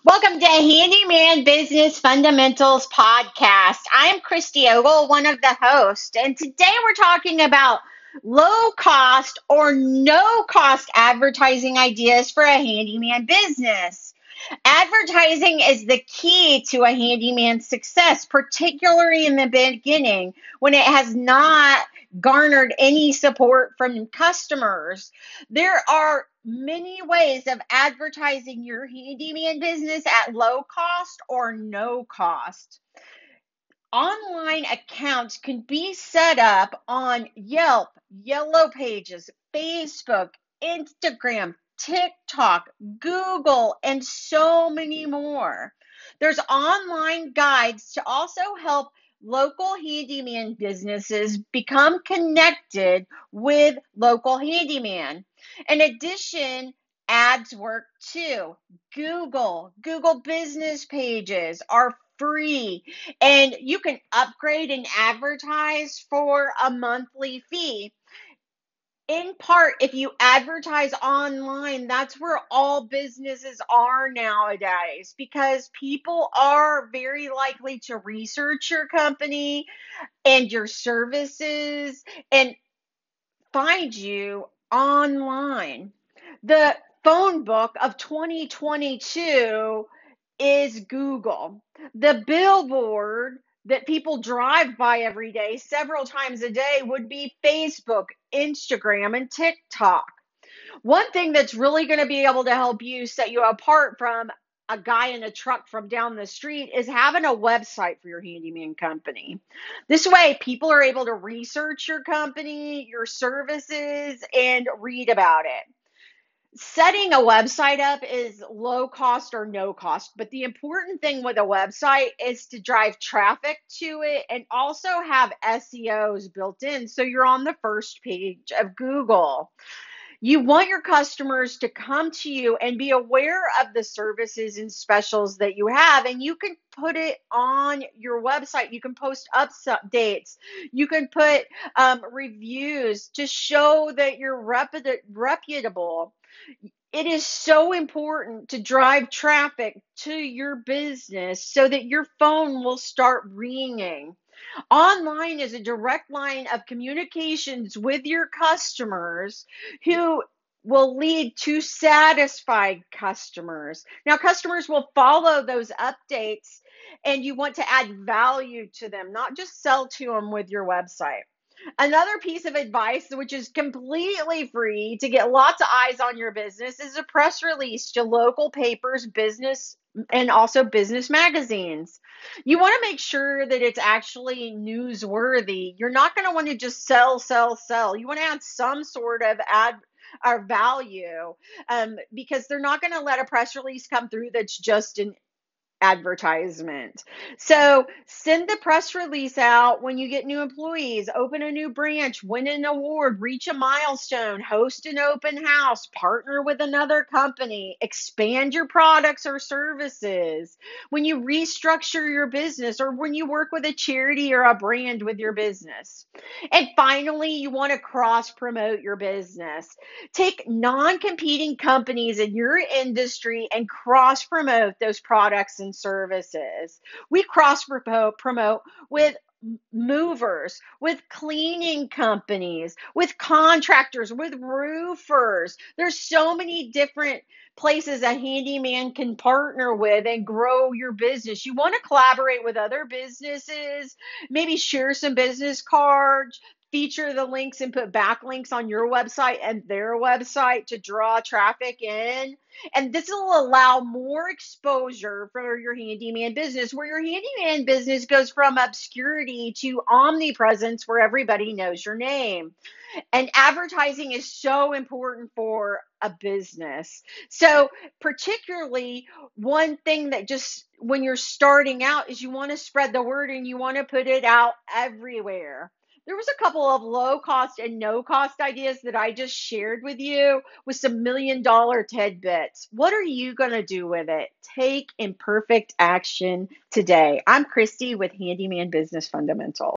Welcome to Handyman Business Fundamentals Podcast. I'm Christy Ogle, one of the hosts, and today we're talking about low cost or no cost advertising ideas for a handyman business. Advertising is the key to a handyman's success, particularly in the beginning when it has not garnered any support from customers. There are many ways of advertising your handyman business at low cost or no cost. Online accounts can be set up on Yelp, Yellow Pages, Facebook, Instagram, TikTok, Google, and so many more. There's online guides to also help local handyman businesses become connected with local handyman. In addition, ads work too. Google business pages are free, and you can upgrade and advertise for a monthly fee. In part, if you advertise online, that's where all businesses are nowadays because people are very likely to research your company and your services and find you online. The phone book of 2022 is Google. The billboard that people drive by every day, several times a day, would be Facebook, Instagram, and TikTok. One thing that's really going to be able to help you set you apart from a guy in a truck from down the street is having a website for your handyman company. This way, people are able to research your company, your services, and read about it. Setting a website up is low cost or no cost, but the important thing with a website is to drive traffic to it and also have SEOs built in so you're on the first page of Google. You want your customers to come to you and be aware of the services and specials that you have, and you can put it on your website. You can post updates. You can put reviews to show that you're reputable. It is so important to drive traffic to your business so that your phone will start ringing. Online is a direct line of communications with your customers who will lead to satisfied customers. Now, customers will follow those updates, and you want to add value to them, not just sell to them with your website. Another piece of advice, which is completely free to get lots of eyes on your business, is a press release to local papers, business, and also business magazines. You want to make sure that it's actually newsworthy. You're not going to want to just sell, sell, sell. You want to add some sort of ad or value because they're not going to let a press release come through that's just an advertisement. So send the press release out when you get new employees, open a new branch, win an award, reach a milestone, host an open house, partner with another company, expand your products or services, when you restructure your business, or when you work with a charity or a brand with your business. And finally, you want to cross promote your business. Take non-competing companies in your industry and cross promote those products and services. We cross promote with movers, with cleaning companies, with contractors, with roofers. There's so many different places a handyman can partner with and grow your business. You want to collaborate with other businesses, maybe share some business cards, feature the links and put backlinks on your website and their website to draw traffic in. And this will allow more exposure for your handyman business, where your handyman business goes from obscurity to omnipresence, where everybody knows your name. And advertising is so important for a business. So, particularly, one thing that just when you're starting out is you want to spread the word and you want to put it out everywhere. There was a couple of low cost and no cost ideas that I just shared with you with some $1 million tidbits. What are you going to do with it? Take imperfect action today. I'm Christy with Handyman Business Fundamentals.